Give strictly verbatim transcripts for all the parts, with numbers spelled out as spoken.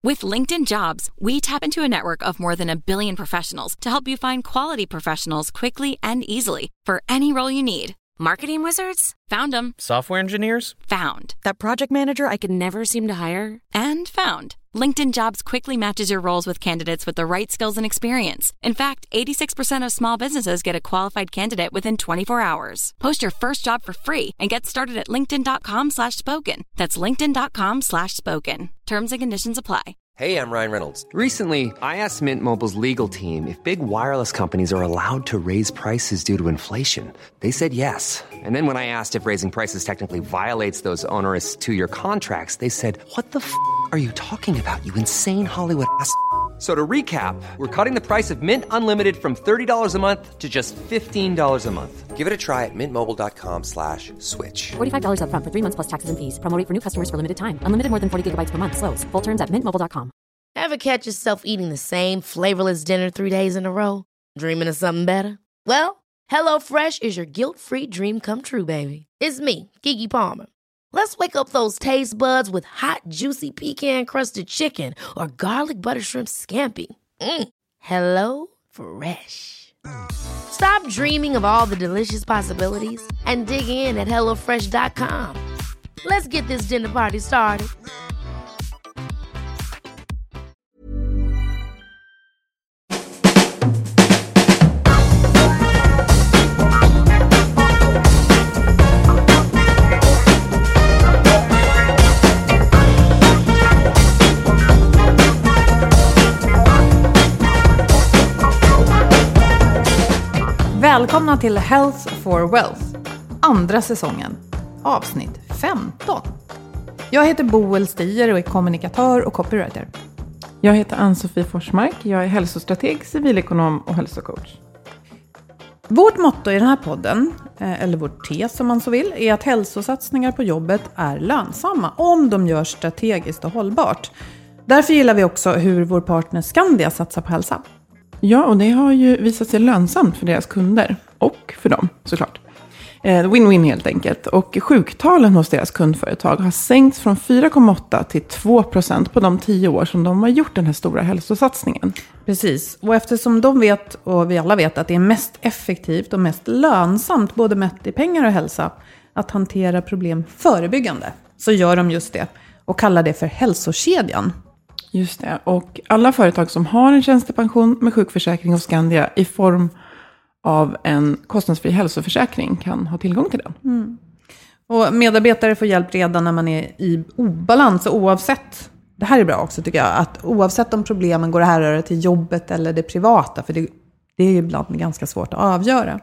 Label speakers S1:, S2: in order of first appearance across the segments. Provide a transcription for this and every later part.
S1: With LinkedIn Jobs, we tap into a network of more than a billion professionals to help you find quality professionals quickly and easily for any role you need. Marketing wizards? Found them.
S2: Software engineers?
S1: Found. That project manager I could never seem to hire? And found. LinkedIn Jobs quickly matches your roles with candidates with the right skills and experience. In fact, eighty-six percent of small businesses get a qualified candidate within twenty-four hours. Post your first job for free and get started at linkedin.com slash spoken. That's linkedin.com slash spoken. Terms and conditions apply.
S3: Hey, I'm Ryan Reynolds. Recently, I asked Mint Mobile's legal team if big wireless companies are allowed to raise prices due to inflation. They said yes. And then when I asked if raising prices technically violates those onerous two-year contracts, they said, what the f*** are you talking about, you insane Hollywood ass f- So to recap, we're cutting the price of Mint Unlimited from thirty dollars a month to just fifteen dollars a month. Give it a try at mintmobile.com slash switch.
S4: forty-five dollars up front for three months plus taxes and fees. Promo rate for new customers for limited time. Unlimited more than forty gigabytes per month. Slows full terms at mint mobile dot com.
S5: Ever catch yourself eating the same flavorless dinner three days in a row? Dreaming of something better? Well, HelloFresh is your guilt-free dream come true, baby. It's me, Keke Palmer. Let's wake up those taste buds with hot, juicy pecan-crusted chicken or garlic butter shrimp scampi. Mm. Hello Fresh. Stop dreaming of all the delicious possibilities and dig in at hello fresh dot com. Let's get this dinner party started.
S6: Välkomna till Health for Wealth, andra säsongen, avsnitt femton. Jag heter Boel Stier och är kommunikatör och copywriter.
S7: Jag heter Ann-Sofie Forsmark, jag är hälsostrateg, civilekonom och hälsocoach.
S6: Vårt motto i den här podden, eller vårt tes som man så vill, är att hälsosatsningar på jobbet är lönsamma om de görs strategiskt och hållbart. Därför gillar vi också hur vår partner Skandia satsar på hälsa.
S7: Ja, och det har ju visat sig lönsamt för deras kunder och för dem såklart. Eh, win-win helt enkelt. Och sjuktalen hos deras kundföretag har sänkts från fyra komma åtta till två procent på de tio år som de har gjort den här stora hälsosatsningen.
S6: Precis, och eftersom de vet och vi alla vet att det är mest effektivt och mest lönsamt, både mätt i pengar och hälsa, att hantera problem förebyggande, så gör de just det och kallar det för hälsokedjan.
S7: Just det, och alla företag som har en tjänstepension med sjukförsäkring hos Skandia i form av en kostnadsfri hälsoförsäkring kan ha tillgång till den.
S6: Mm. Och medarbetare får hjälp redan när man är i obalans, oavsett, det här är bra också tycker jag, att oavsett om problemen går att härröra till jobbet eller det privata, för det, det är ju ibland ganska svårt att avgöra.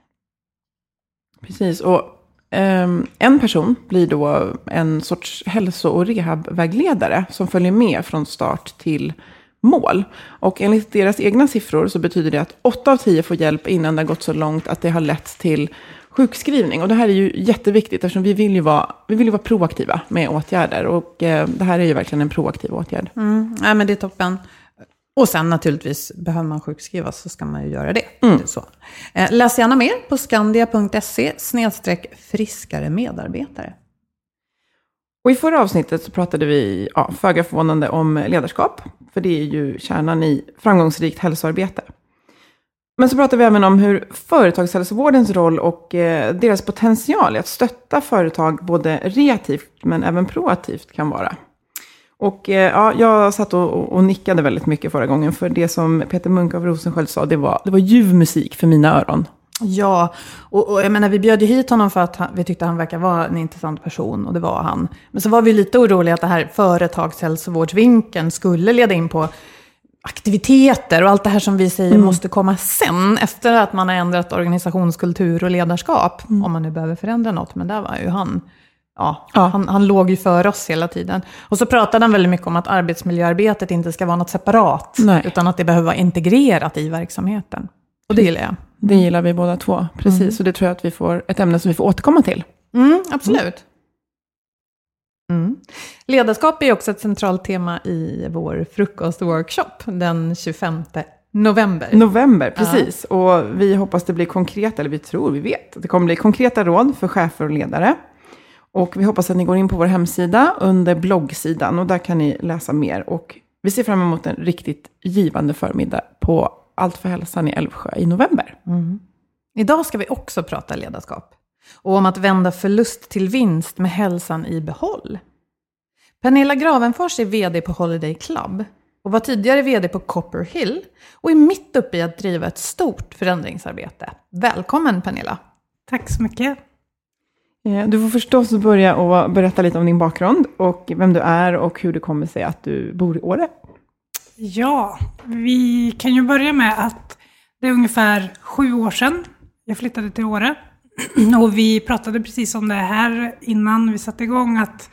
S7: Precis, och Um, en person blir då en sorts hälso- och rehabvägledare som följer med från start till mål. Och enligt deras egna siffror så betyder det att åtta av tio får hjälp innan det har gått så långt att det har lett till sjukskrivning. Och det här är ju jätteviktigt eftersom vi vill ju vara, vi vill ju vara proaktiva med åtgärder. Och uh, det här är ju verkligen en proaktiv åtgärd.
S6: Mm, ja, men det är toppen. Och sen naturligtvis, behöver man sjukskrivas så ska man ju göra det.
S7: Mm.
S6: det är så. Eh, läs gärna mer på skandia punkt se snedstreck friskare medarbetare.
S7: Och i förra avsnittet så pratade vi, ja, föga förvånande, om ledarskap. För det är ju kärnan i framgångsrikt hälsoarbete. Men så pratade vi även om hur företagshälsovårdens roll och eh, deras potential att stötta företag både reaktivt men även proaktivt kan vara. Och eh, ja, jag satt och, och nickade väldigt mycket förra gången, för det som Peter Munk av Rosensköld sa, det var, det var ljuv musik för mina öron.
S6: Ja, och, och jag menar, vi bjöd ju hit honom för att han, vi tyckte han verkar vara en intressant person, och det var han. Men så var vi lite oroliga att det här företagshälsovårdsvinkeln skulle leda in på aktiviteter och allt det här som vi säger mm. måste komma sen, efter att man har ändrat organisationskultur och ledarskap, mm. om man nu behöver förändra något. Men där var ju han... Ja, ja. Han, han låg ju för oss hela tiden. Och så pratade han väldigt mycket om att arbetsmiljöarbetet inte ska vara något separat. Nej. Utan att det behöver vara integrerat i verksamheten. Och det gillar jag.
S7: Det gillar vi båda två. Precis, mm. och det tror jag att vi får ett ämne som vi får återkomma till.
S6: Mm, absolut. Mm. Ledarskap är också ett centralt tema i vår frukostworkshop den tjugofemte november.
S7: November, precis. Ja. Och vi hoppas det blir konkreta, eller vi tror, vi vet. Det kommer bli konkreta råd för chefer och ledare. Och vi hoppas att ni går in på vår hemsida under bloggsidan, och där kan ni läsa mer. Och Vi ser fram emot en riktigt givande förmiddag på Allt för hälsan i Älvsjö i november.
S6: Mm. Idag ska vi också prata ledarskap. Och om att vända förlust till vinst med hälsan i behåll. Pernilla Gravenfors är vd på Holiday Club. Och var tidigare vd på Copper Hill. Och är mitt uppe i att driva ett stort förändringsarbete. Välkommen Pernilla.
S2: Tack så mycket.
S7: Du får förstås börja och berätta lite om din bakgrund. Och vem du är och hur det kommer sig att du bor i Åre.
S2: Ja, vi kan ju börja med att det är ungefär sju år sedan jag flyttade till Åre. Och vi pratade precis om det här innan vi satte igång. Att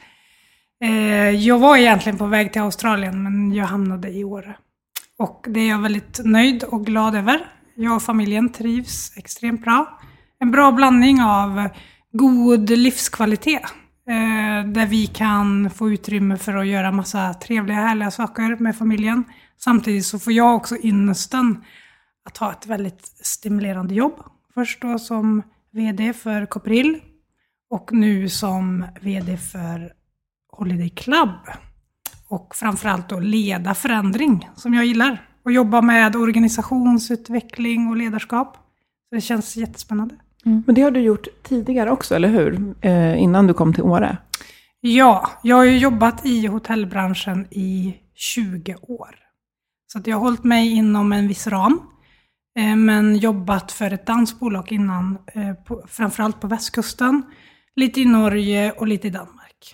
S2: eh, jag var egentligen på väg till Australien men jag hamnade i Åre. Och det är jag väldigt nöjd och glad över. Jag och familjen trivs extremt bra. En bra blandning av god livskvalitet. Eh, där vi kan få utrymme för att göra massa trevliga, härliga saker med familjen. Samtidigt så får jag också ynnesten att ha ett väldigt stimulerande jobb. Först då som vd för Copper Hill och nu som vd för Holiday Club. Och framförallt då leda förändring som jag gillar. Och jobba med organisationsutveckling och ledarskap. Så det känns jättespännande.
S7: Mm. Men det har du gjort tidigare också, eller hur? Eh, innan du kom till Åre.
S2: Ja, jag har ju jobbat i hotellbranschen i tjugo år. Så att jag har hållit mig inom en viss ram. Eh, men jobbat för ett dansbolag innan. Eh, på, framförallt på västkusten. Lite i Norge och lite i Danmark.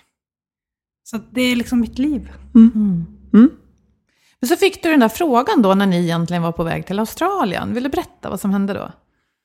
S2: Så att det är liksom mitt liv.
S7: Mm. Mm. Mm.
S6: Men så fick du den där frågan då när ni egentligen var på väg till Australien. Vill du berätta vad som hände då?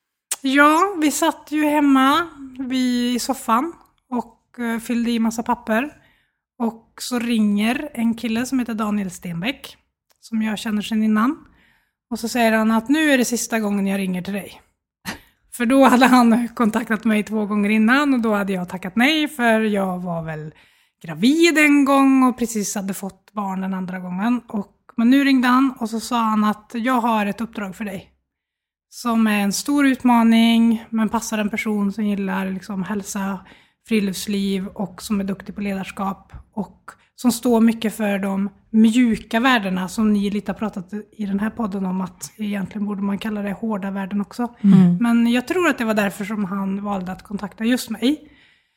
S2: Ja, vi satt ju hemma vid, i soffan och uh, fyllde i massa papper. Och så ringer en kille som heter Daniel Stenbeck, som jag känner sedan innan. Och så säger han att nu är det sista gången jag ringer till dig. För då hade han kontaktat mig två gånger innan och då hade jag tackat nej för jag var väl gravid en gång och precis hade fått barn den andra gången. Och, men nu ringde han och så sa han att jag har ett uppdrag för dig. Som är en stor utmaning, men passar en person som gillar liksom hälsa, friluftsliv och som är duktig på ledarskap. Och som står mycket för de mjuka värdena som ni lite har pratat i den här podden om att egentligen borde man kalla det hårda värden också. Mm. Men jag tror att det var därför som han valde att kontakta just mig.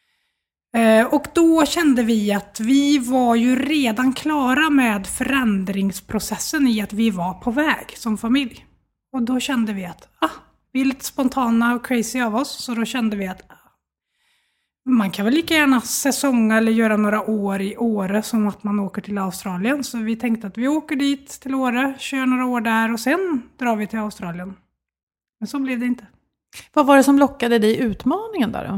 S2: Eh, och då kände vi att vi var ju redan klara med förändringsprocessen i att vi var på väg som familj. Och då kände vi att ah, vi är lite spontana och crazy av oss. Så då kände vi att ah, man kan väl lika gärna säsonga eller göra några år i Åre som att man åker till Australien. Så vi tänkte att vi åker dit till Åre, kör några år där och sen drar vi till Australien. Men så blev det inte.
S6: Vad var det som lockade dig i utmaningen där då?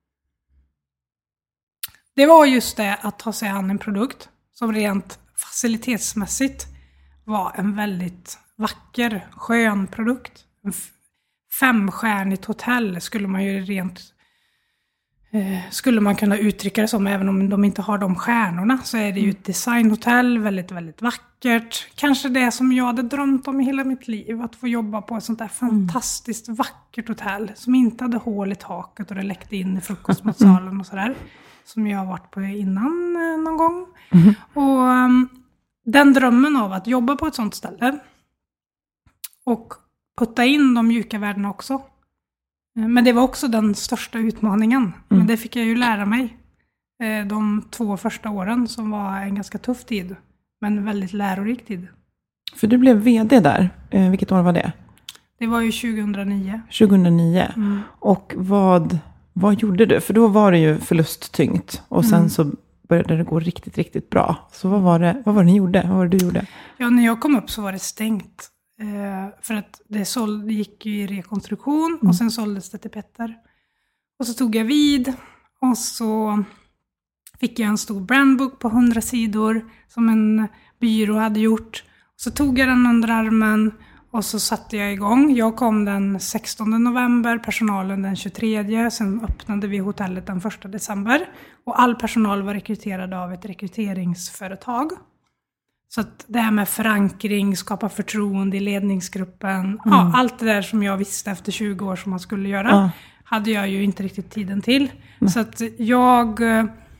S2: Det var just det att ta sig an en produkt som rent facilitetsmässigt var en väldigt vacker, skön produkt. En femstjärnigt hotell skulle man ju rent eh, skulle man kunna uttrycka det som, även om de inte har de stjärnorna så är det ju ett designhotell, väldigt, väldigt vackert. Kanske det som jag hade drömt om i hela mitt liv, att få jobba på ett sånt där fantastiskt vackert hotell som inte hade hål i taket och det läckte in i frukostmatsalen och sådär. Som jag har varit på innan eh, någon gång. Mm. Och um, den drömmen av att jobba på ett sånt ställe och putta in de mjuka värdena också. Men det var också den största utmaningen. Mm. Men det fick jag ju lära mig eh, de två första åren som var en ganska tuff tid. Men väldigt lärorik tid.
S7: För du blev vd där. Eh, vilket år var det?
S2: Det var ju tjugohundranio.
S7: tjugohundranio. Mm. Och vad, vad gjorde du? För då var det ju förlusttyngt. Och sen mm. så började det gå riktigt, riktigt bra. Så vad var det, vad var det ni gjorde? Vad var det du gjorde?
S2: Ja, när jag kom upp så var det stängt. Eh, för att det, såld, det gick ju i rekonstruktion. Mm. Och sen såldes det till Petter. Och så tog jag vid. Och så fick jag en stor brandbook på hundra sidor. Som en byrå hade gjort. Så tog jag den under armen. Och så satte jag igång. Jag kom den sextonde november. Personalen den tjugotredje. Sen öppnade vi hotellet den första december. Och all personal var rekryterad av ett rekryteringsföretag. Så att det här med förankring, skapa förtroende i ledningsgruppen. Mm. Ja, allt det där som jag visste efter tjugo år som man skulle göra. Ja. Hade jag ju inte riktigt tiden till. Mm. Så att jag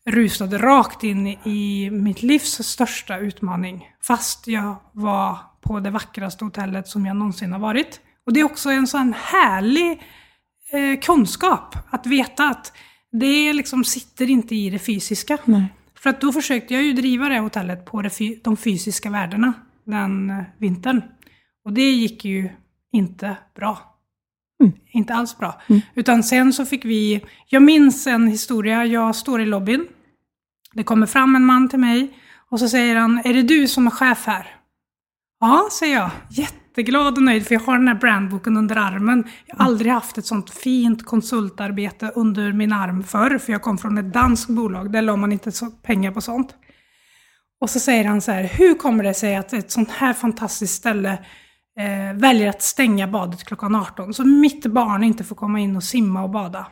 S2: rusade rakt in i mitt livs största utmaning. Fast jag var på det vackraste hotellet som jag någonsin har varit. Och det är också en sån härlig eh, kunskap att veta att det liksom sitter inte i det fysiska.
S7: Nej.
S2: För att då försökte jag ju driva det hotellet på det, de fysiska värdena den eh, vintern. Och det gick ju inte bra. Mm. Inte alls bra. Mm. Utan sen så fick vi, jag minns en historia, jag står i lobbyn. Det kommer fram en man till mig och så säger han, är det du som är chef här? Ja, säger jag. Jätteglad och nöjd för jag har den här brandboken under armen. Jag har aldrig haft ett sånt fint konsultarbete under min arm förr. För jag kom från ett danskt bolag, där la man inte så pengar på sånt. Och så säger han så här, hur kommer det sig att ett sånt här fantastiskt ställe eh, väljer att stänga badet klockan arton? Så mitt barn inte får komma in och simma och bada.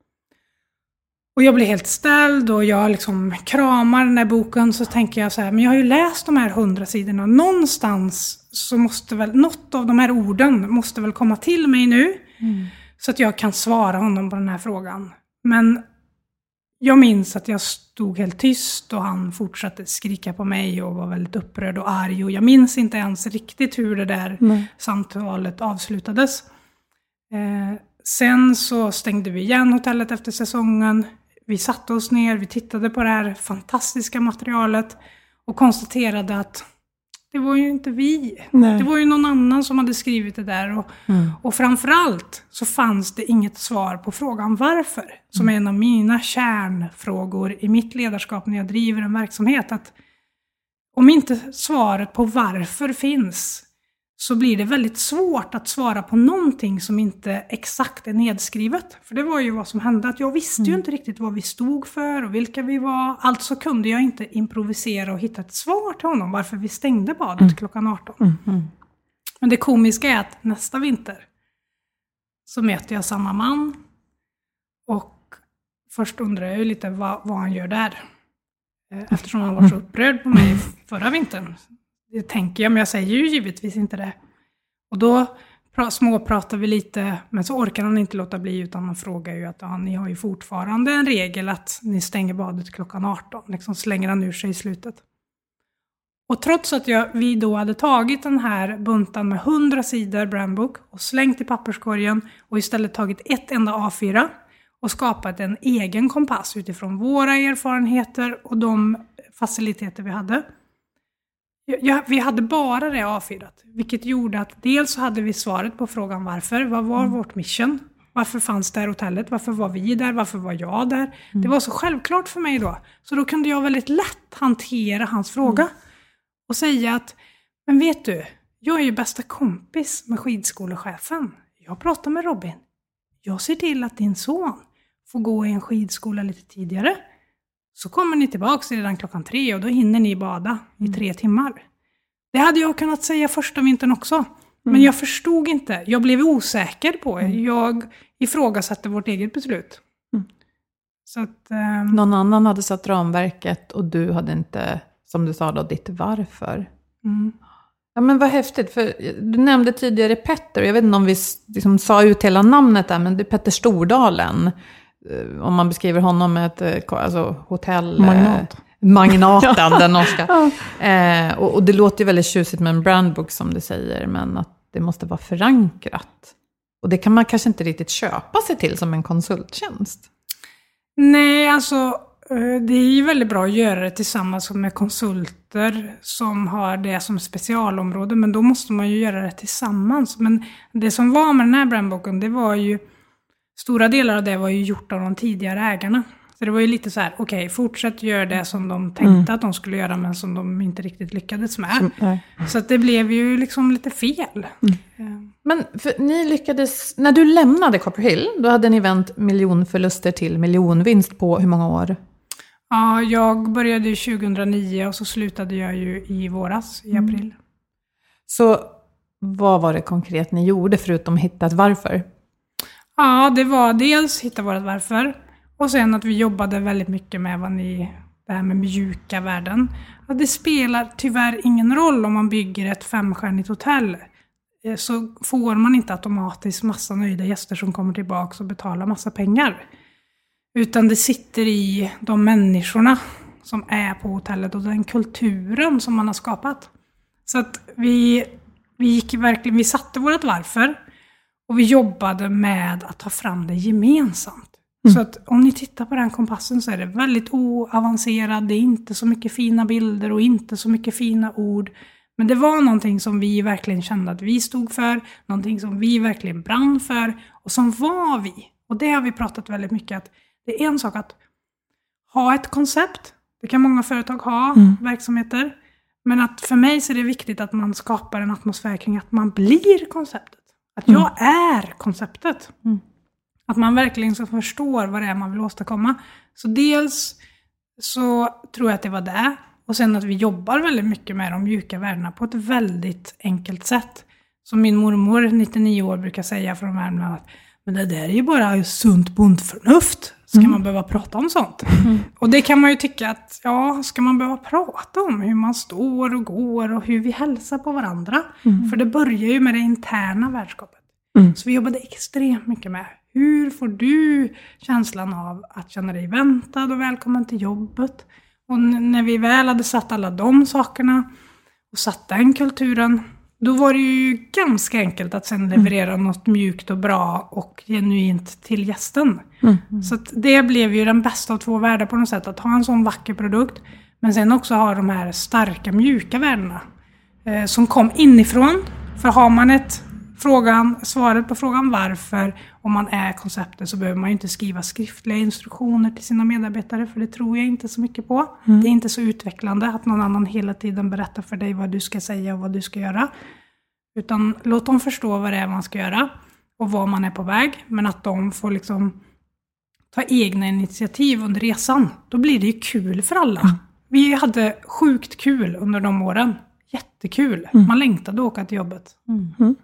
S2: Och jag blir helt ställd och jag liksom kramar den här boken, så tänker jag så här, men jag har ju läst de här hundra sidorna. Någonstans så måste väl, något av de här orden måste väl komma till mig nu. Mm. Så att jag kan svara honom på den här frågan. Men jag minns att jag stod helt tyst och han fortsatte skrika på mig och var väldigt upprörd och arg. Och jag minns inte ens riktigt hur det där mm. samtalet avslutades. Eh, sen så stängde vi igen hotellet efter säsongen. Vi satte oss ner, vi tittade på det här fantastiska materialet och konstaterade att det var ju inte vi. Nej. Det var ju någon annan som hade skrivit det där. Och, mm. och framförallt så fanns det inget svar på frågan varför. Som är en av mina kärnfrågor i mitt ledarskap när jag driver en verksamhet. Att om inte svaret på varför finns, så blir det väldigt svårt att svara på någonting som inte exakt är nedskrivet. För det var ju vad som hände, att jag visste mm. ju inte riktigt vad vi stod för och vilka vi var. Alltså kunde jag inte improvisera och hitta ett svar till honom varför vi stängde badet mm. klockan arton. Mm. Mm. Men det komiska är att nästa vinter så möter jag samma man. Och först undrar jag ju lite vad, vad han gör där. Eftersom han var så upprörd på mig förra vintern. Det tänker jag, men jag säger ju givetvis inte det. Och då pra- småpratar vi lite, men så orkar han inte låta bli, utan han frågar ju att ja, ni har ju fortfarande en regel att ni stänger badet klockan arton. Liksom slänger han ur sig i slutet. Och trots att jag, vi då hade tagit den här buntan med hundra sidor brandbook och slängt i papperskorgen och istället tagit ett enda A fyra och skapat en egen kompass utifrån våra erfarenheter och de faciliteter vi hade. Ja, vi hade bara det A fyra, vilket gjorde att dels så hade vi svaret på frågan varför. Vad var mm. vårt mission? Varför fanns det här hotellet? Varför var vi där? Varför var jag där? Mm. Det var så självklart för mig då. Så då kunde jag väldigt lätt hantera hans fråga. Mm. Och säga att, men vet du, jag är ju bästa kompis med skidskolechefen. Jag pratar med Robin. Jag ser till att din son får gå i en skidskola lite tidigare. Så kommer ni tillbaka redan klockan tre och då hinner ni bada i tre timmar. Det hade jag kunnat säga första vintern också. Mm. Men jag förstod inte. Jag blev osäker på det. Mm. Jag ifrågasatte vårt eget beslut. Mm. Så att, um...
S6: Någon annan hade satt ramverket och du hade inte, som du sa då, ditt varför. Mm. Ja, men vad häftigt. För du nämnde tidigare Petter. Jag vet inte om vi liksom sa ut hela namnet där, men det är Petter Stordalen. Om man beskriver honom med ett alltså, hotell...
S7: Magnat.
S6: Magnaten, den norska. Ja. Eh, och, och det låter ju väldigt tjusigt med en brandbook som du säger, men att det måste vara förankrat. Och det kan man kanske inte riktigt köpa sig till som en konsulttjänst.
S2: Nej, alltså det är ju väldigt bra att göra det tillsammans med konsulter som har det som specialområde, men då måste man ju göra det tillsammans. Men det som var med den här brandbooken, det var ju... Stora delar av det var ju gjort av de tidigare ägarna. Så det var ju lite så här, okej, okay, fortsätt göra det som de tänkte mm. att de skulle göra, men som de inte riktigt lyckades med. Som, så att det blev ju liksom lite fel. Mm.
S6: Men för, ni lyckades, när du lämnade Copperhill, då hade ni vänt miljonförluster till miljonvinst på hur många år?
S2: Ja, jag började ju tjugohundranio och så slutade jag ju i våras, i april. Mm.
S6: Så vad var det konkret ni gjorde förutom hittat varför?
S2: Ja, det var dels hitta vårt varför och sen att vi jobbade väldigt mycket med vad ni, det här med mjuka värden. Att det spelar tyvärr ingen roll om man bygger ett femstjärnigt hotell, så får man inte automatiskt massa nöjda gäster som kommer tillbaka och betalar massa pengar. Utan det sitter i de människorna som är på hotellet och den kulturen som man har skapat. Så att vi, vi gick verkligen, vi satte vårt varför och vi jobbade med att ta fram det gemensamt. Mm. Så att om ni tittar på den kompassen så är det väldigt oavancerad, det är inte så mycket fina bilder och inte så mycket fina ord. Men det var någonting som vi verkligen kände att vi stod för, någonting som vi verkligen brann för och som var vi. Och det har vi pratat väldigt mycket att det är en sak att ha ett koncept. Det kan många företag ha, mm. verksamheter. Men att för mig så är det viktigt att man skapar en atmosfär kring att man blir konceptet. Att jag mm. är konceptet. Mm. Att man verkligen så förstår vad det är man vill åstadkomma. Så dels så tror jag att det var det. Och sen att vi jobbar väldigt mycket med de mjuka värdena på ett väldigt enkelt sätt. Som min mormor, nittionio år, brukar säga från Värmland att men det där är ju bara sunt bondförnuft. Ska mm. man behöva prata om sånt? Mm. Och det kan man ju tycka att, ja, ska man behöva prata om hur man står och går och hur vi hälsar på varandra? Mm. För det börjar ju med det interna värdskapet. Mm. Så vi jobbade extremt mycket med, hur får du känslan av att känna dig väntad och välkommen till jobbet? Och n- när vi väl hade satt alla de sakerna och satt den kulturen, då var det ju ganska enkelt att sen leverera mm. något mjukt och bra och genuint till gästen. Mm. Mm. Så att det blev ju den bästa av två världar på något sätt. Att ha en sån vacker produkt, men sen också ha de här starka mjuka värdena eh, som kom inifrån. För har man ett frågan, svaret på frågan varför, om man är konceptet, så behöver man ju inte skriva skriftliga instruktioner till sina medarbetare, för det tror jag inte så mycket på. Mm. Det är inte så utvecklande att någon annan hela tiden berättar för dig vad du ska säga och vad du ska göra. Utan låt dem förstå vad det är man ska göra och var man är på väg, men att de får liksom ta egna initiativ under resan. Då blir det ju kul för alla. Mm. Vi hade sjukt kul under de åren. Jättekul. Mm. Man längtade att åka till jobbet.
S7: Mm. Mm.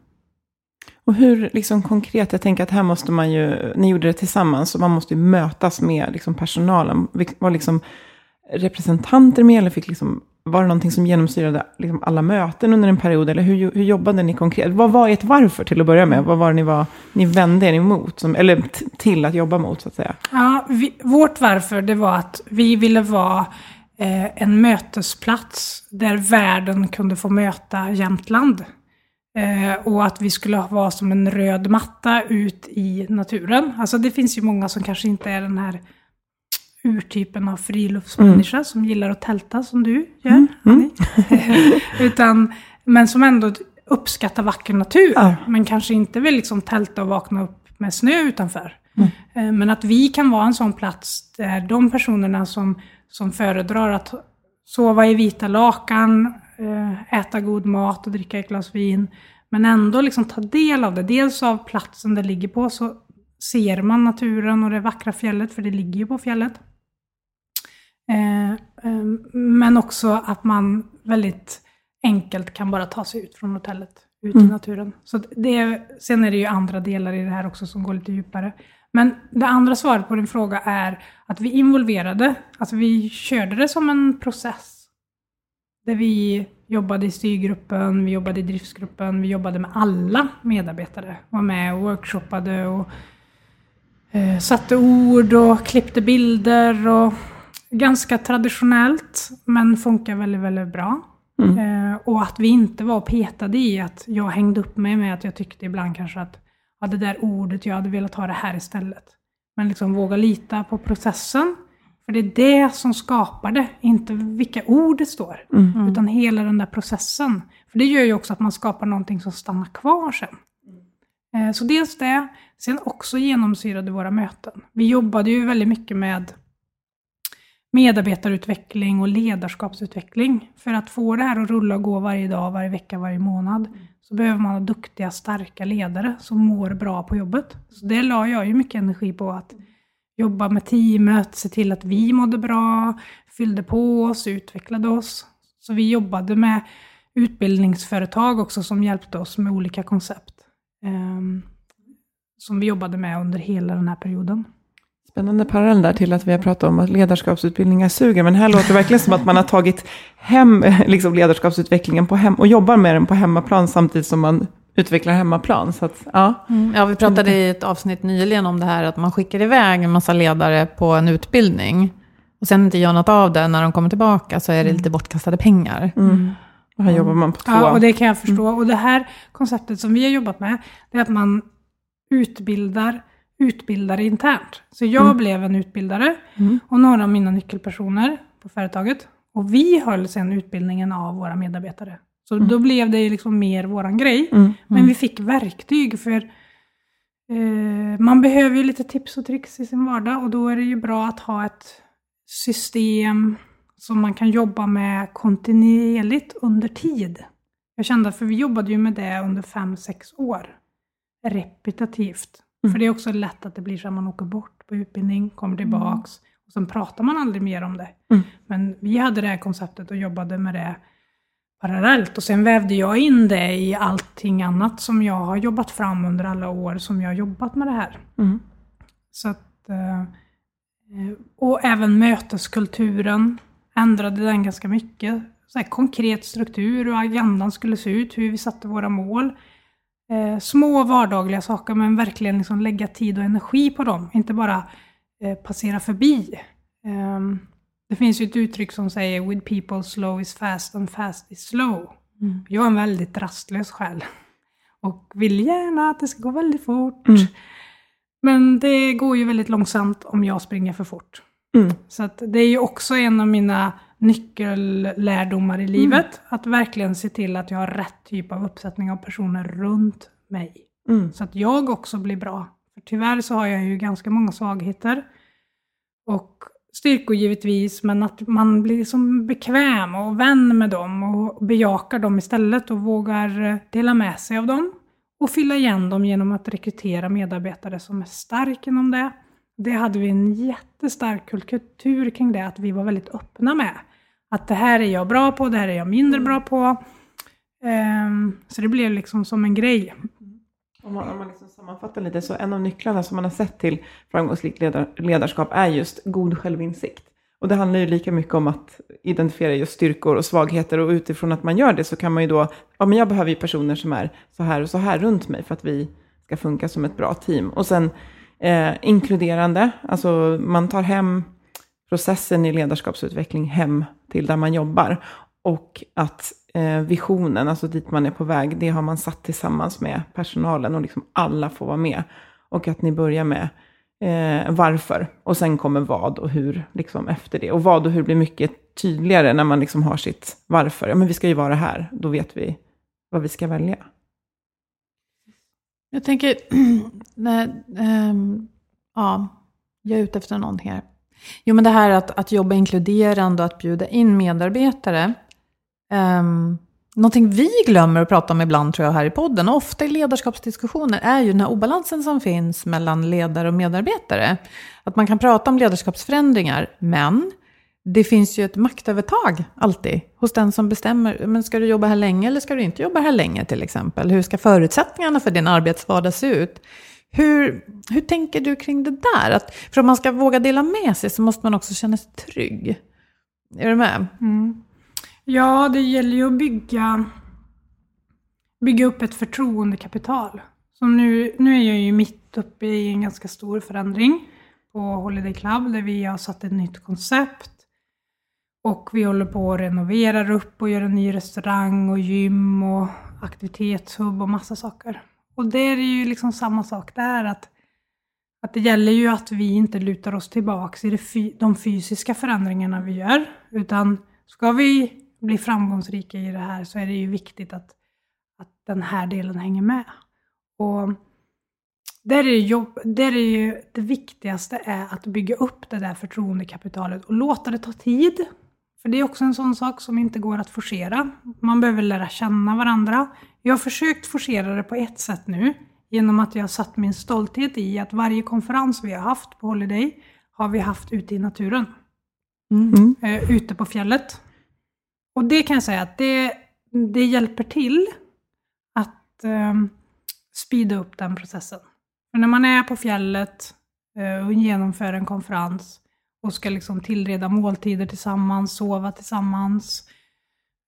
S7: Och hur liksom konkret, jag tänker att här måste man ju, ni gjorde det tillsammans, så man måste ju mötas med liksom personalen. Var liksom representanter med, eller fick liksom, var det någonting som genomsyrade liksom alla möten under en period, eller hur, hur jobbade ni konkret? Vad var ert varför till att börja med? Vad var det ni, var, ni vände er emot, som, eller t- till att jobba mot så att säga?
S2: Ja, vi, vårt varför det var att vi ville vara eh, en mötesplats där världen kunde få möta Jämtland. Eh, och att vi skulle vara som en röd matta ut i naturen. Alltså det finns ju många som kanske inte är den här urtypen av friluftsmänniska mm. som gillar att tälta som du gör, mm. Mm. Utan, men som ändå uppskattar vacker natur. Ja. Men kanske inte vill liksom tälta och vakna upp med snö utanför. Mm. Eh, men att vi kan vara en sån plats där de personerna som, som föredrar att sova i vita lakan, äta god mat och dricka ett glas vin, men ändå liksom ta del av det. Dels av platsen det ligger på, så ser man naturen och det vackra fjället, för det ligger ju på fjället. Eh, eh, men också att man väldigt enkelt kan bara ta sig ut från hotellet, ut mm. i naturen. Så det, sen är det ju andra delar i det här också som går lite djupare. Men det andra svaret på din fråga är att vi involverade, alltså vi körde det som en process. Där vi jobbade i styrgruppen, vi jobbade i driftsgruppen, vi jobbade med alla medarbetare. Var med och workshoppade och eh, satte ord och klippte bilder. Och ganska traditionellt, men funkar väldigt, väldigt bra. Mm. Eh, och att vi inte var petade i att jag hängde upp mig med att jag tyckte ibland kanske att ja, det där ordet, jag hade velat ha det här istället. Men liksom våga lita på processen. För det är det som skapar det, inte vilka ord det står. Mm. Utan hela den där processen. För det gör ju också att man skapar någonting som stannar kvar sen. Eh, så dels det, sen också genomsyrade våra möten. Vi jobbade ju väldigt mycket med medarbetarutveckling och ledarskapsutveckling. För att få det här att rulla och gå varje dag, varje vecka, varje månad. Så behöver man ha duktiga, starka ledare som mår bra på jobbet. Så det la jag ju mycket energi på, att jobba med teamet, se till att vi mådde bra, fyllde på oss, utvecklade oss. Så vi jobbade med utbildningsföretag också som hjälpte oss med olika koncept. Um, som vi jobbade med under hela den här perioden.
S7: Spännande parallell där till att vi har pratat om att ledarskapsutbildningar suger. Men här låter det verkligen som att man har tagit hem liksom ledarskapsutvecklingen på hem och jobbar med den på hemmaplan samtidigt som man utvecklar hemmaplan. Så att, ja.
S6: Mm, ja, vi pratade i ett avsnitt nyligen om det här att man skickar iväg en massa ledare på en utbildning och sen inte gör något av det när de kommer tillbaka, så är det lite bortkastade pengar.
S7: Mm. Och här mm. jobbar man på två.
S2: Ja, och det kan jag förstå. Mm. Och det här konceptet som vi har jobbat med, det är att man utbildar utbildare internt. Så jag mm. blev en utbildare mm. och några av mina nyckelpersoner på företaget. Och vi höll sen utbildningen av våra medarbetare. Så mm. då blev det liksom mer våran grej. Mm. Mm. Men vi fick verktyg för eh, man behöver ju lite tips och tricks i sin vardag. Och då är det ju bra att ha ett system som man kan jobba med kontinuerligt under tid. Jag kände, för vi jobbade ju med det under fem, sex år. Repetitivt. Mm. För det är också lätt att det blir så att man åker bort på utbildning, kommer tillbaks. Mm. Och sen pratar man aldrig mer om det. Mm. Men vi hade det här konceptet och jobbade med det parallellt. Och sen vävde jag in det i allting annat som jag har jobbat fram under alla år som jag har jobbat med det här. Mm. Så att, och även möteskulturen ändrade den ganska mycket. Så här konkret struktur och agendan skulle se ut, hur vi satte våra mål. Eh, små vardagliga saker, men verkligen liksom lägga tid och energi på dem. Inte bara eh, passera förbi. Eh, det finns ju ett uttryck som säger with people slow is fast and fast is slow. Mm. Jag är en väldigt rastlös själ. Och vill gärna att det ska gå väldigt fort. Mm. Men det går ju väldigt långsamt om jag springer för fort. Mm. Så att det är ju också en av mina nyckellärdomar i livet. Mm. Att verkligen se till att jag har rätt typ av uppsättning av personer runt mig. Mm. Så att jag också blir bra. För tyvärr så har jag ju ganska många svagheter. Och styrkor givetvis. Men att man blir som bekväm och vän med dem. Och bejakar dem istället. Och vågar dela med sig av dem. Och fylla igen dem genom att rekrytera medarbetare som är stark inom det. Det hade vi en jättestark kultur kring det. Att vi var väldigt öppna med. Att det här är jag bra på, det här är jag mindre bra på. Um, så det blev liksom som en grej.
S7: Om man, om man liksom sammanfattar lite, så en av nycklarna som man har sett till framgångsrikt ledar, ledarskap är just god självinsikt. Och det handlar ju lika mycket om att identifiera just styrkor och svagheter. Och utifrån att man gör det så kan man ju då, ja men jag behöver ju personer som är så här och så här runt mig för att vi ska funka som ett bra team. Och sen eh, inkluderande, alltså man tar hem processen i ledarskapsutveckling hem till där man jobbar. Och att eh, visionen, alltså dit man är på väg, det har man satt tillsammans med personalen och liksom alla får vara med. Och att ni börjar med eh, varför och sen kommer vad och hur liksom efter det. Och vad och hur blir mycket tydligare när man liksom har sitt varför. Ja men vi ska ju vara här, då vet vi vad vi ska välja.
S6: Jag tänker, nej, ähm, ja, jag är ute efter någonting här. Jo, men det här att, att jobba inkluderande och att bjuda in medarbetare. Um, någonting vi glömmer att prata om ibland tror jag här i podden, och ofta i ledarskapsdiskussioner, är ju den här obalansen som finns mellan ledare och medarbetare. Att man kan prata om ledarskapsförändringar, men det finns ju ett maktövertag alltid hos den som bestämmer. Men ska du jobba här länge eller ska du inte jobba här länge till exempel? Hur ska förutsättningarna för din arbetsvardag se ut? Hur, hur tänker du kring det där? Att, för om man ska våga dela med sig så måste man också känna sig trygg. Är du med?
S2: Mm. Ja, det gäller ju att bygga, bygga upp ett förtroendekapital. Så nu, nu är jag ju mitt uppe i en ganska stor förändring på Holiday Club där vi har satt ett nytt koncept. Och vi håller på att renovera upp och göra en ny restaurang och gym och aktivitetshubb och massa saker. Och det är ju liksom samma sak där, att, att det gäller ju att vi inte lutar oss tillbaka i det, de fysiska förändringarna vi gör. Utan ska vi bli framgångsrika i det här så är det ju viktigt att, att den här delen hänger med. Och där är, jobb, där är ju det viktigaste är att bygga upp det där förtroendekapitalet och låta det ta tid. För det är också en sån sak som inte går att forcera. Man behöver lära känna varandra. Jag har försökt forcera det på ett sätt nu. Genom att jag har satt min stolthet i att varje konferens vi har haft på Holiday har vi haft ute i naturen. Mm. Uh, ute på fjället. Och det kan jag säga att det, det hjälper till att um, speeda upp den processen. För när man är på fjället uh, och genomför en konferens och ska liksom tillreda måltider tillsammans, sova tillsammans,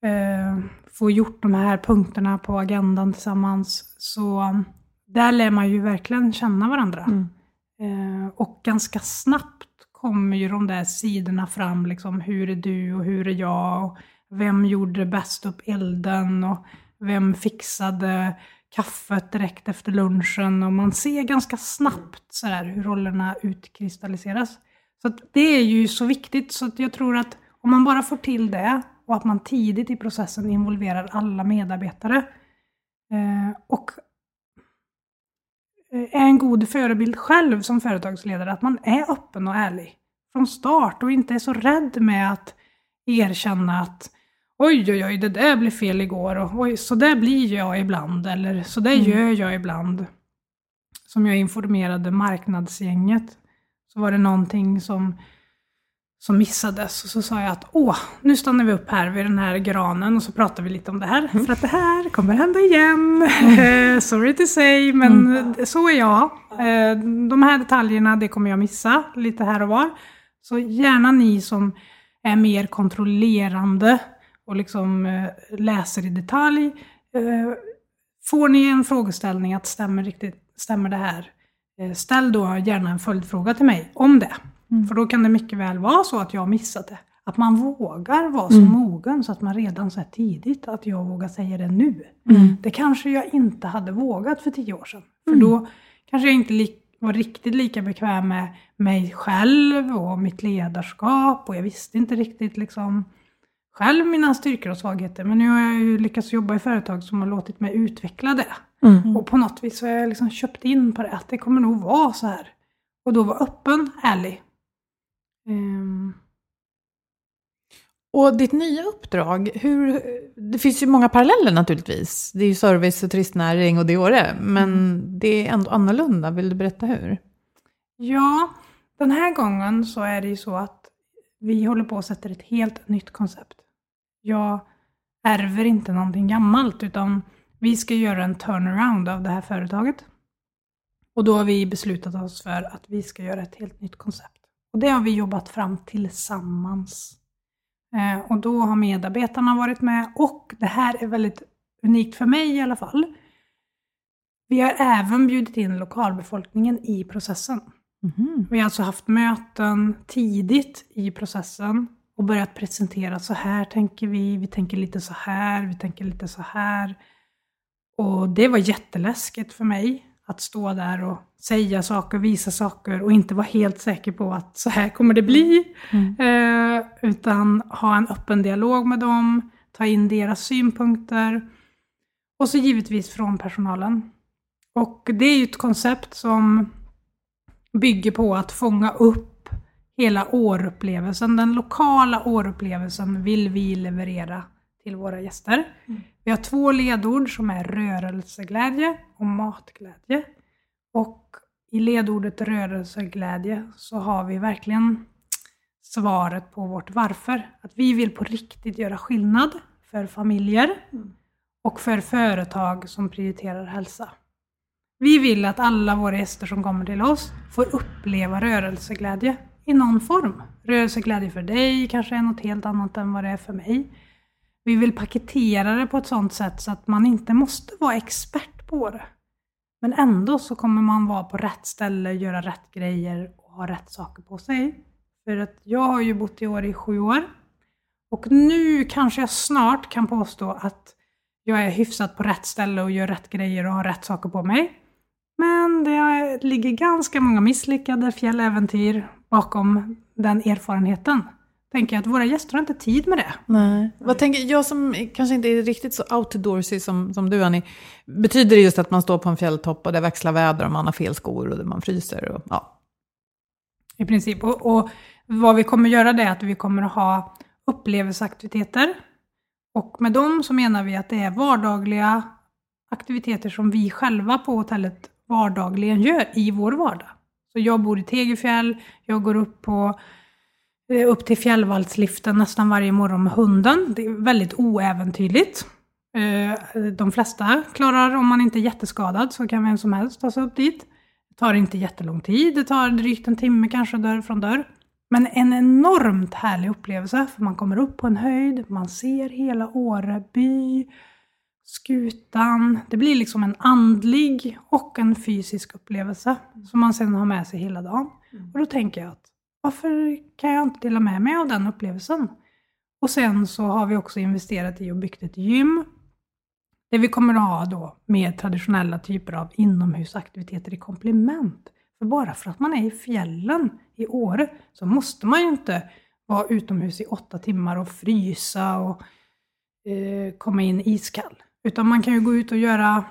S2: eh, få gjort de här punkterna på agendan tillsammans. Så där lär man ju verkligen känna varandra. Mm. Eh, och ganska snabbt kommer ju de där sidorna fram. Liksom, hur är du och hur är jag? Och vem gjorde bäst upp elden? Och vem fixade kaffet direkt efter lunchen? Och man ser ganska snabbt så här, hur rollerna utkristalliseras. Så att det är ju så viktigt. Så att jag tror att om man bara får till det. Och att man tidigt i processen involverar alla medarbetare. Eh, och är en god förebild själv som företagsledare. Att man är öppen och ärlig från start. Och inte är så rädd med att erkänna att oj, oj, oj, det där blev fel igår. Och oj, så där blir jag ibland. Eller så där mm. gör jag ibland. Som jag informerade marknadsgänget. Så var det någonting som, som missades. Och så sa jag att åh, nu stannar vi upp här vid den här granen. Och så pratar vi lite om det här. Mm. För att det här kommer hända igen. Mm. Sorry to say, men mm. så är jag. De här detaljerna, det kommer jag missa lite här och var. Så gärna ni som är mer kontrollerande och liksom eh, läser i detalj. Eh, får ni en frågeställning att stämmer, riktigt, stämmer det här? Eh, ställ då gärna en följdfråga till mig om det. Mm. För då kan det mycket väl vara så att jag missat det. Att man vågar vara så mm. mogen så att man redan så här tidigt att jag vågar säga det nu. Mm. Det kanske jag inte hade vågat för tio år sedan. För mm. då kanske jag inte li- var riktigt lika bekväm med mig själv och mitt ledarskap. Och jag visste inte riktigt liksom själv mina styrkor och svagheter. Men nu har jag ju lyckats jobba i företag som har låtit mig utveckla det. Mm. Och på något vis så har jag liksom köpt in på det. Att det kommer nog vara så här. Och då var öppen, ärlig. Um.
S6: Och ditt nya uppdrag, hur, det finns ju många paralleller naturligtvis. Det är ju service och turistnäring och det är det. Men mm. det är ändå annorlunda. Vill du berätta hur?
S2: Ja, den här gången så är det ju så att vi håller på att sätta ett helt nytt koncept. Jag ärver inte någonting gammalt utan vi ska göra en turnaround av det här företaget. Och då har vi beslutat oss för att vi ska göra ett helt nytt koncept. Och det har vi jobbat fram tillsammans. Eh, och då har medarbetarna varit med. Och det här är väldigt unikt för mig i alla fall. Vi har även bjudit in lokalbefolkningen i processen. Mm-hmm. Vi har alltså haft möten tidigt i processen. Och börjat presentera så här tänker vi. Vi tänker lite så här. Vi tänker lite så här. Och det var jätteläskigt för mig. Att stå där och säga saker, visa saker och inte vara helt säker på att så här kommer det bli. Mm. Eh, utan ha en öppen dialog med dem, ta in deras synpunkter. Och så givetvis från personalen. Och det är ju ett koncept som bygger på att fånga upp hela årupplevelsen. Den lokala årupplevelsen vill vi leverera till våra gäster. Mm. Vi har två ledord som är rörelseglädje och matglädje. Och i ledordet rörelseglädje så har vi verkligen svaret på vårt varför. Att vi vill på riktigt göra skillnad för familjer och för företag som prioriterar hälsa. Vi vill att alla våra gäster som kommer till oss får uppleva rörelseglädje i någon form. Rörelseglädje för dig kanske är något helt annat än vad det är för mig. Vi vill paketera det på ett sådant sätt så att man inte måste vara expert på det. Men ändå så kommer man vara på rätt ställe, göra rätt grejer och ha rätt saker på sig. För att jag har ju bott i år i sju år. Och nu kanske jag snart kan påstå att jag är hyfsat på rätt ställe och gör rätt grejer och har rätt saker på mig. Men det ligger ganska många misslyckade fjälläventyr bakom den erfarenheten. Tänker jag att våra gäster har inte tid med det.
S6: Nej. Vad tänker jag som kanske inte är riktigt så outdoorsy som, som du, Annie. Betyder det just att man står på en fjälltopp och det växlar väder och man har fel skor och man fryser? Och, ja.
S2: I princip. Och, och vad vi kommer göra det är att vi kommer att ha upplevelseaktiviteter. Och med dem så menar vi att det är vardagliga aktiviteter som vi själva på hotellet vardagligen gör i vår vardag. Så jag bor i Tegefjäll, jag går upp på upp till fjällvallsliften nästan varje morgon med hunden. Det är väldigt oäventyrligt. De flesta klarar, om man inte är jätteskadad så kan vem som helst ta sig upp dit. Det tar inte jättelång tid, det tar drygt en timme kanske dörr från dörr. Men en enormt härlig upplevelse, för man kommer upp på en höjd, man ser hela Åre by, skutan. Det blir liksom en andlig och en fysisk upplevelse som man sedan har med sig hela dagen. Mm. Och då tänker jag att varför kan jag inte dela med mig av den upplevelsen? Och sen så har vi också investerat i och byggt ett gym. Det vi kommer att ha då mer traditionella typer av inomhusaktiviteter i komplement. För bara för att man är i fjällen i Åre så måste man ju inte vara utomhus i åtta timmar och frysa och eh, komma in iskall. Utan man kan ju gå ut och göra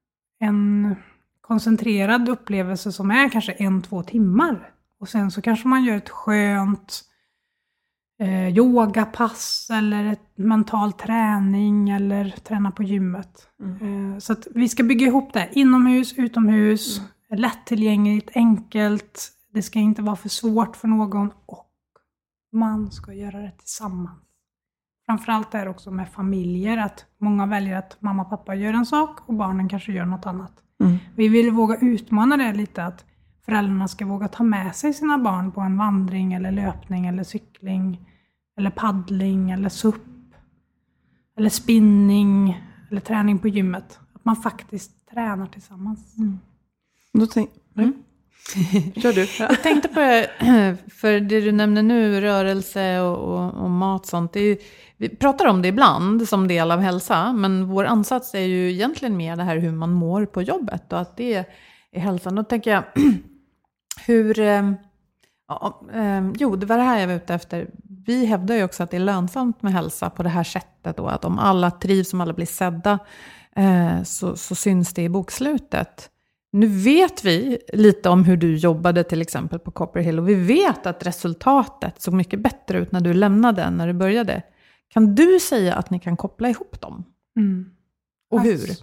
S2: en koncentrerad upplevelse som är kanske en, två timmar. Och sen så kanske man gör ett skönt eh, yogapass eller ett mental träning eller träna på gymmet. Mm. Eh, så att vi ska bygga ihop det. Inomhus, utomhus, mm. lättillgängligt, enkelt. Det ska inte vara för svårt för någon och man ska göra det tillsammans. Framförallt är det också med familjer att många väljer att mamma och pappa gör en sak och barnen kanske gör något annat. Mm. Vi vill våga utmana det lite att föräldrarna ska våga ta med sig sina barn på en vandring eller löpning eller cykling eller paddling eller supp eller spinning eller träning på gymmet. Att man faktiskt tränar tillsammans.
S6: Mm.
S7: Då tänk, mm. Kör du.
S6: Jag tänkte på det, för det du nämner nu, rörelse och, och, och mat sånt. Det är ju, vi pratar om det ibland som del av hälsa, men vår ansats är ju egentligen mer det här hur man mår på jobbet och att det är hälsan. Då tänker jag, hur... Ja, jo, det var det här jag var ute efter. Vi hävdar ju också att det är lönsamt med hälsa på det här sättet. Då, att om alla trivs, om alla blir sedda, så, så syns det i bokslutet. Nu vet vi lite om hur du jobbade till exempel på Copper Hill. Och vi vet att resultatet såg mycket bättre ut när du lämnade än när du började. Kan du säga att ni kan koppla ihop dem?
S2: Mm.
S6: Och
S2: alltså,
S6: hur?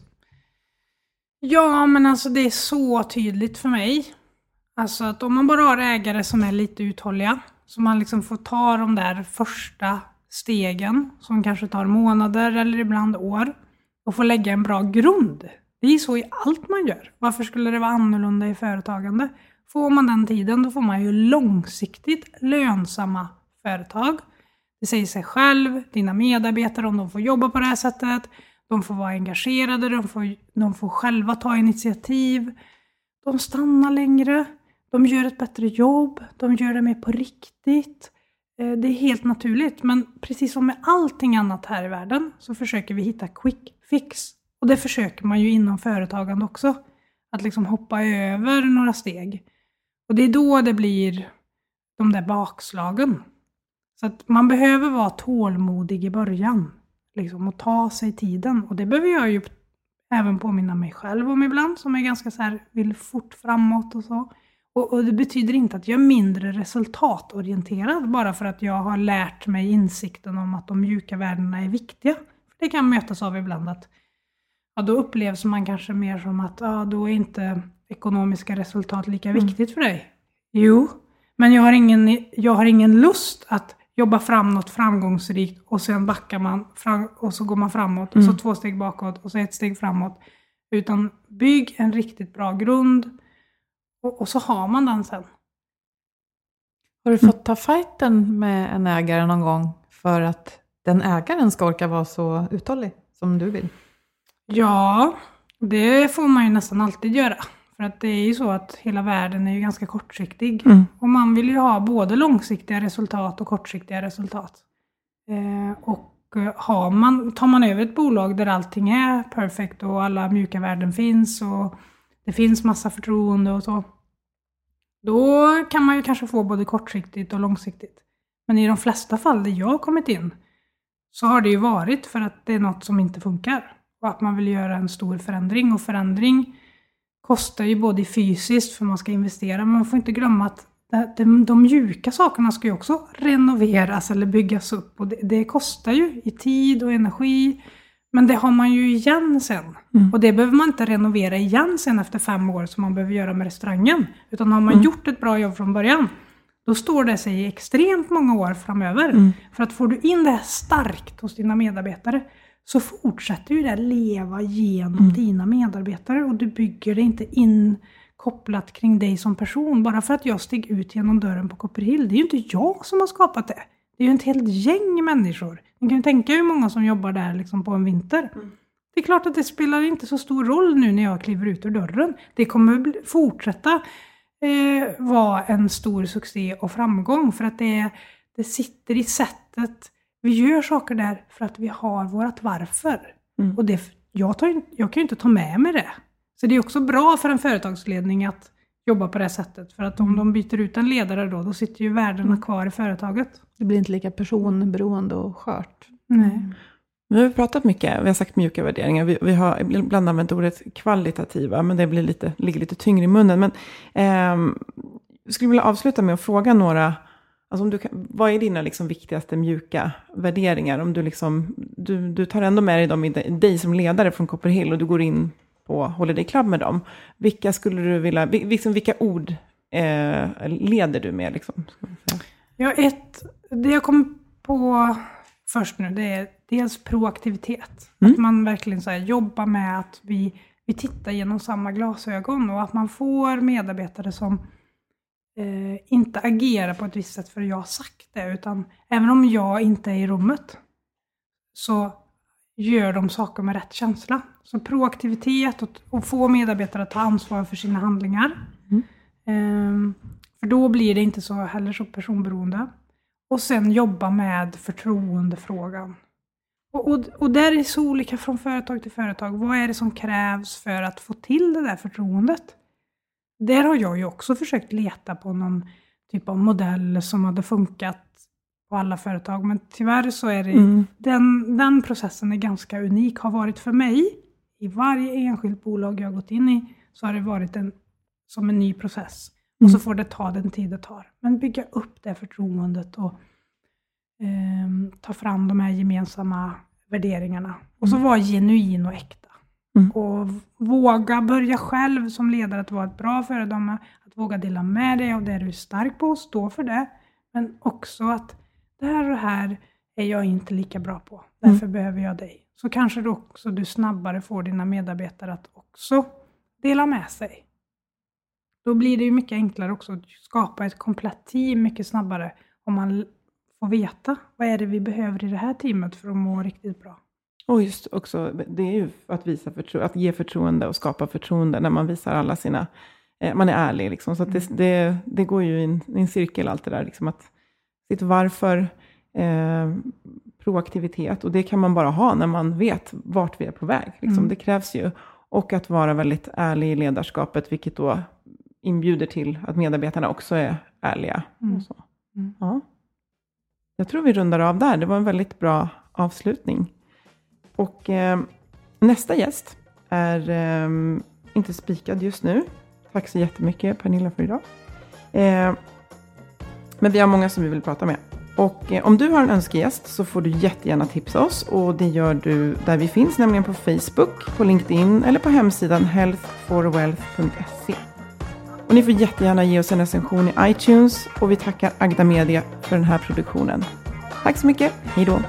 S2: Ja, men alltså det är så tydligt för mig. Alltså att om man bara har ägare som är lite uthålliga. Så man liksom får ta de där första stegen. Som kanske tar månader eller ibland år. Och få lägga en bra grund. Det är så i allt man gör. Varför skulle det vara annorlunda i företagande? Får man den tiden, då får man ju långsiktigt lönsamma företag. Det säger sig själv, dina medarbetare, om de får jobba på det här sättet. De får vara engagerade, de får, de får själva ta initiativ. De stannar längre, de gör ett bättre jobb, de gör det mer på riktigt. Det är helt naturligt, men precis som med allting annat här i världen så försöker vi hitta quick fix. Och det försöker man ju inom företagande också. Att liksom hoppa över några steg. Och det är då det blir de där bakslagen. Så att man behöver vara tålmodig i början. Liksom, och ta sig tiden. Och det behöver jag ju även påminna mig själv om ibland. Som är ganska så här, vill fort framåt och så. Och, och det betyder inte att jag är mindre resultatorienterad. Bara för att jag har lärt mig insikten om att de mjuka värdena är viktiga. För det kan mötas av ibland att ja, då upplevs man kanske mer som att ja, då är inte ekonomiska resultat lika mm. viktigt för dig. Jo, men jag har, ingen, jag har ingen lust att jobba fram något framgångsrikt och sen backar man fram, och så går man framåt mm. och så två steg bakåt och så ett steg framåt. Utan bygg en riktigt bra grund och, och så har man den sen.
S6: Har du fått ta fighten med en ägare någon gång för att den ägaren ska orka vara så uthållig som du vill?
S2: Ja, det får man ju nästan alltid göra. För att det är ju så att hela världen är ju ganska kortsiktig. Mm. Och man vill ju ha både långsiktiga resultat och kortsiktiga resultat. Eh, och har man, tar man över ett bolag där allting är perfekt och alla mjuka värden finns och det finns massa förtroende och så. Då kan man ju kanske få både kortsiktigt och långsiktigt. Men i de flesta fall där jag har kommit in så har det ju varit för att det är något som inte funkar. Och att man vill göra en stor förändring. Och förändring kostar ju både fysiskt för man ska investera. Men man får inte glömma att de, de mjuka sakerna ska ju också renoveras eller byggas upp. Och det, det kostar ju i tid och energi. Men det har man ju igen sen. Mm. Och det behöver man inte renovera igen sen efter fem år som man behöver göra med restaurangen. Utan har man mm. gjort ett bra jobb från början. Då står det sig i extremt många år framöver. Mm. För att får du in det här starkt hos dina medarbetare så fortsätter ju det leva genom mm. dina medarbetare. Och du bygger det inte in kopplat kring dig som person. Bara för att jag steg ut genom dörren på Copperhill. Det är ju inte jag som har skapat det. Det är ju ett helt gäng människor. Ni kan ju tänka hur många som jobbar där liksom på en vinter. Mm. Det är klart att det spelar inte så stor roll nu när jag kliver ut ur dörren. Det kommer bli, fortsätta eh, vara en stor succé och framgång. För att det, det sitter i sättet. Vi gör saker där för att vi har vårt varför. Mm. Och det, jag, tar, jag kan ju inte ta med mig det. Så det är också bra för en företagsledning att jobba på det sättet. För att om de byter ut en ledare då, då sitter ju värdena mm. kvar i företaget.
S6: Det blir inte lika personberoende och skört.
S2: Nej.
S7: Vi har pratat mycket, vi har sagt mjuka värderingar. Vi, vi har ibland använt ordet kvalitativa, men det blir lite, ligger lite tyngre i munnen. Men eh, jag skulle vilja avsluta med att fråga några, alltså om du kan, vad är dina liksom viktigaste mjuka värderingar? Om du, liksom, du, du tar ändå med dig dem i dig som ledare från Copperhill och du går in på Holiday Club med dem. Vilka skulle du vilja, liksom, vilka ord eh, leder du med? Liksom?
S2: Ja, ett, det jag kom på först nu, det är dels proaktivitet. Mm. Att man verkligen så här, jobbar med att vi, vi tittar genom samma glasögon och att man får medarbetare som eh, inte agerar på ett visst sätt för att jag har sagt det. Utan även om jag inte är i rummet så gör de saker med rätt känsla. Så proaktivitet och, och få medarbetare att ta ansvar för sina handlingar. Mm. Eh, för då blir det inte så heller så personberoende. Och sen jobba med förtroendefrågan. Och, och, och där är det så olika från företag till företag. Vad är det som krävs för att få till det där förtroendet? Där har jag ju också försökt leta på någon typ av modell som hade funkat på alla företag. Men tyvärr så är det, mm. den, den processen är ganska unik. Har varit för mig, i varje enskilt bolag jag har gått in i, så har det varit en, som en ny process. Mm. Och så får det ta den tid det tar. Men bygga upp det förtroendet och eh, ta fram de här gemensamma värderingarna. Och så vara genuin och äkta. Mm. Och våga börja själv som ledare att vara ett bra föredöme. Att våga dela med dig av det du är stark på och stå för det. Men också att det här och det här är jag inte lika bra på. Därför mm. behöver jag dig. Så kanske du också du snabbare får dina medarbetare att också dela med sig. Då blir det ju mycket enklare också att skapa ett komplett team mycket snabbare. Om man får veta vad är det vi behöver i det här teamet för att må riktigt bra.
S7: Och just också, det är ju att, visa förtro- att ge förtroende och skapa förtroende när man visar alla sina, eh, man är ärlig liksom. Så att det, det, det går ju i en, i en cirkel allt det där. Liksom att sitt varför, eh, proaktivitet. Och det kan man bara ha när man vet vart vi är på väg. Liksom. Mm. Det krävs ju. Och att vara väldigt ärlig i ledarskapet, vilket då inbjuder till att medarbetarna också är ärliga. Mm. Och så. Mm. Ja. Jag tror vi rundar av där. Det var en väldigt bra avslutning. Och eh, nästa gäst är eh, inte spikad just nu. Tack så jättemycket Pernilla för idag. Eh, men vi har många som vi vill prata med. Och eh, om du har en önskegäst så får du jättegärna tipsa oss. Och det gör du där vi finns, nämligen på Facebook, på LinkedIn eller på hemsidan health for wealth punkt se. Och ni får jättegärna ge oss en recension i iTunes. Och vi tackar Agda Media för den här produktionen. Tack så mycket. Hej då.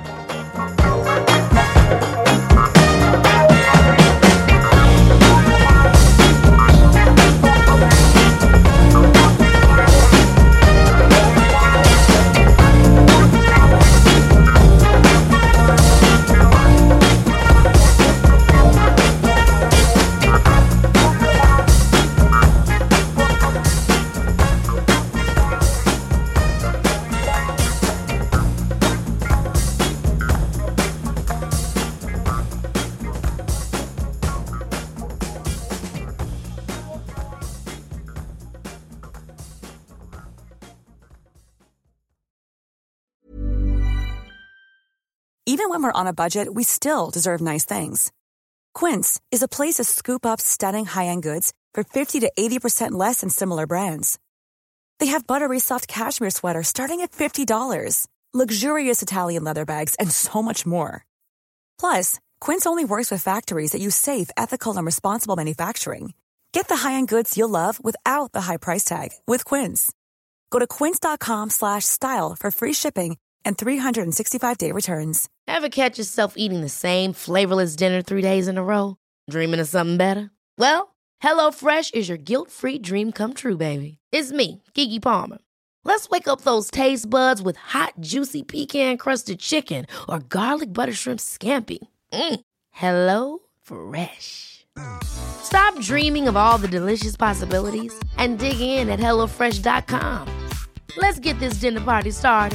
S8: Even when we're on a budget, we still deserve nice things. Quince is a place to scoop up stunning high-end goods for fifty to eighty percent less than similar brands. They have buttery soft cashmere sweaters starting at fifty dollars, luxurious Italian leather bags, and so much more. Plus, Quince only works with factories that use safe, ethical, and responsible manufacturing. Get the high-end goods you'll love without the high price tag with Quince. Go to quince.com slash style for free shipping and three sixty-five day returns.
S5: Ever catch yourself eating the same flavorless dinner three days in a row? Dreaming of something better? Well, HelloFresh is your guilt-free dream come true, baby. It's me, Keke Palmer. Let's wake up those taste buds with hot, juicy pecan-crusted chicken or garlic butter shrimp scampi. Mm. Hello Fresh. Stop dreaming of all the delicious possibilities and dig in at hello fresh dot com. Let's get this dinner party started.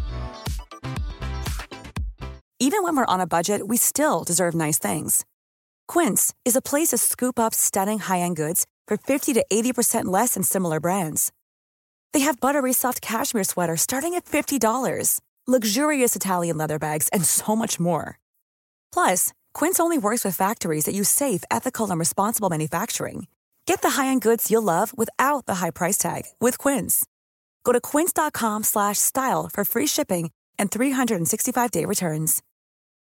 S8: Even when we're on a budget, we still deserve nice things. Quince is a place to scoop up stunning high-end goods for fifty to eighty percent less than similar brands. They have buttery soft cashmere sweaters starting at fifty dollars, luxurious Italian leather bags, and so much more. Plus, Quince only works with factories that use safe, ethical, and responsible manufacturing. Get the high-end goods you'll love without the high price tag with Quince. Go to quince dot com slash style for free shipping and three sixty-five day returns.